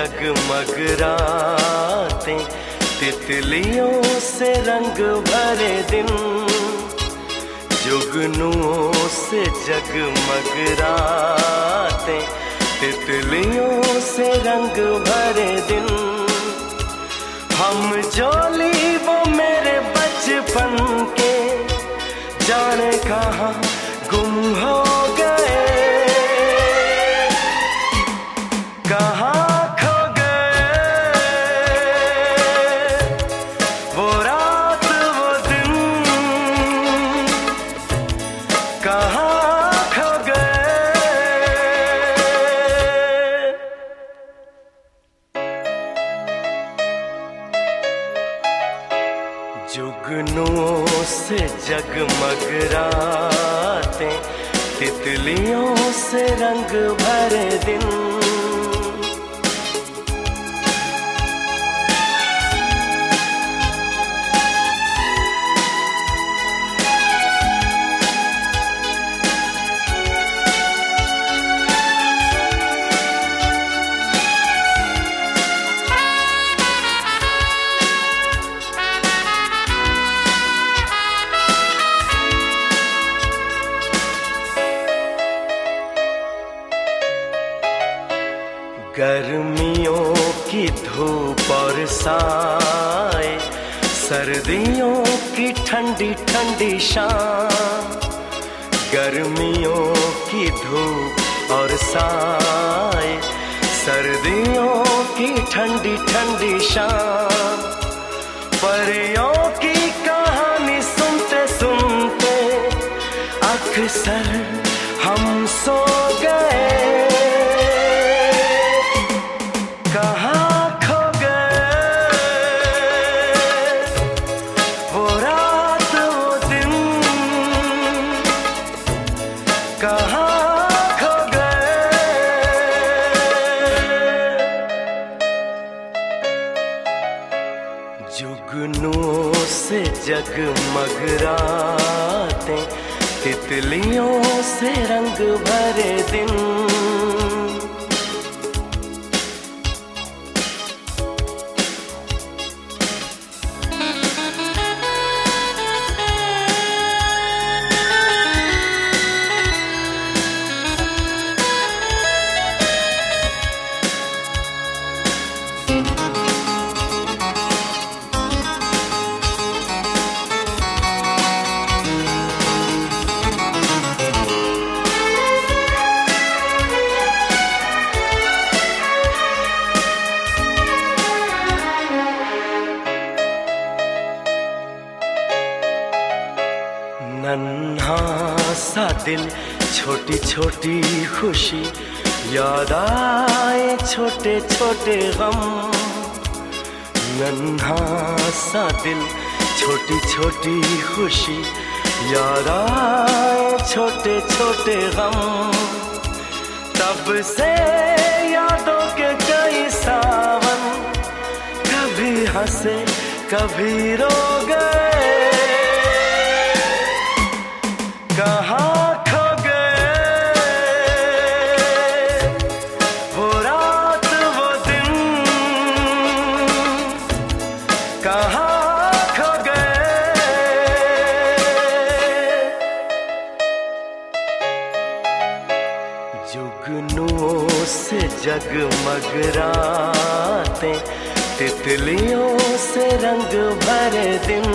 जगमग रातें, तितलियों से रंग भरे दिन, जुगनुओं से जगमग रातें, तितलियों से रंग भरे दिन। हम जोली वो मेरे बचपन के, जाने कहाँ गुम हो गए, कहाँ खो गए, वो रात वो दिन, कहाँ खो गए। जुगनुओं से जगमग रातें, तितलियों से रंग भरे दिन। गर्मियों की धूप और साए, सर्दियों की ठंडी ठंडी शाम, गर्मियों की धूप और साए, सर्दियों की ठंडी ठंडी शाम, परियों की कहानी सुनते सुनते अक्सर हम सो गए, कहाँ खो गए, वो रात वो दिन, कहाँ खो गए। जुगनुओं से जगमग रातें, तितलियों से रंग भरे दिन। नन्हा सा दिल, छोटी छोटी खुशी, याद आए छोटे छोटे गम, नन्हा सा दिल, छोटी छोटी खुशी, याद आए छोटे छोटे गम। तब से यादों के कई सावन, कभी हंसे कभी रो गए, कहाँ खो गए, वो रात वो दिन, कहाँ खो गए। जुगनुओं से जगमग रातें, तितलियों से रंग भरे दिन।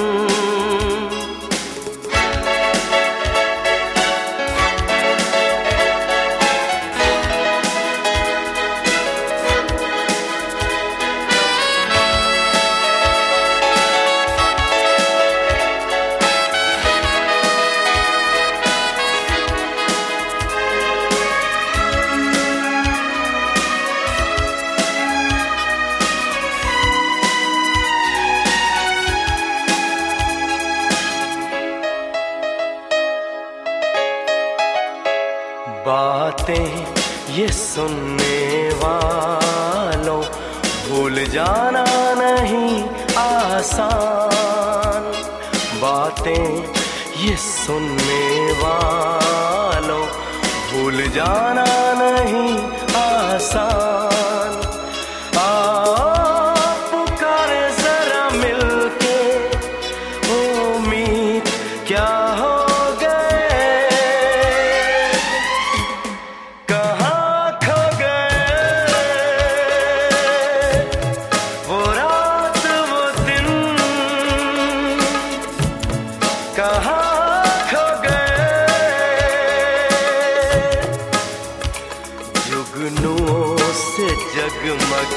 बातें ये सुनने वालों, भूल जाना नहीं आसान, बातें ये सुनने वालों, भूल जाना नहीं आसान।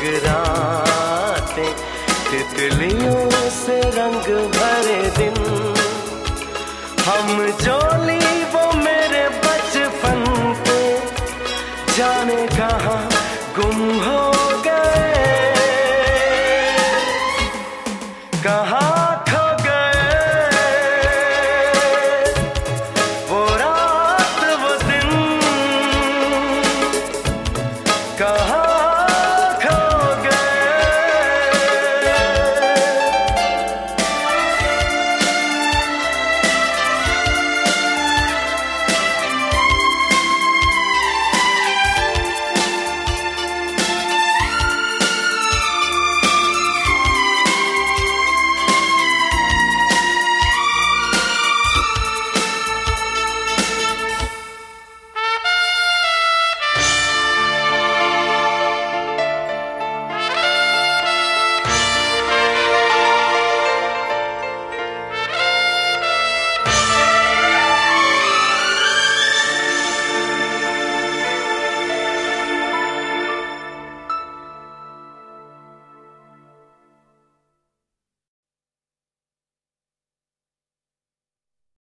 जगराते, तितलियों से रंग भरे दिन। हम जोली वो मेरे बचपन के, जाने कहाँ गुम हो